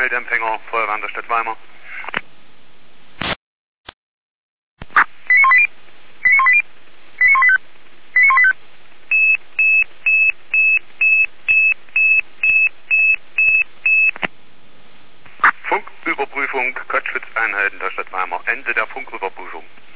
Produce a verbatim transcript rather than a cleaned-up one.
Meldempfänger, Feuerwehr der Stadt Weimar. Funküberprüfung, Kottschwitzeinheiten der Stadt Weimar. Ende der Funküberprüfung.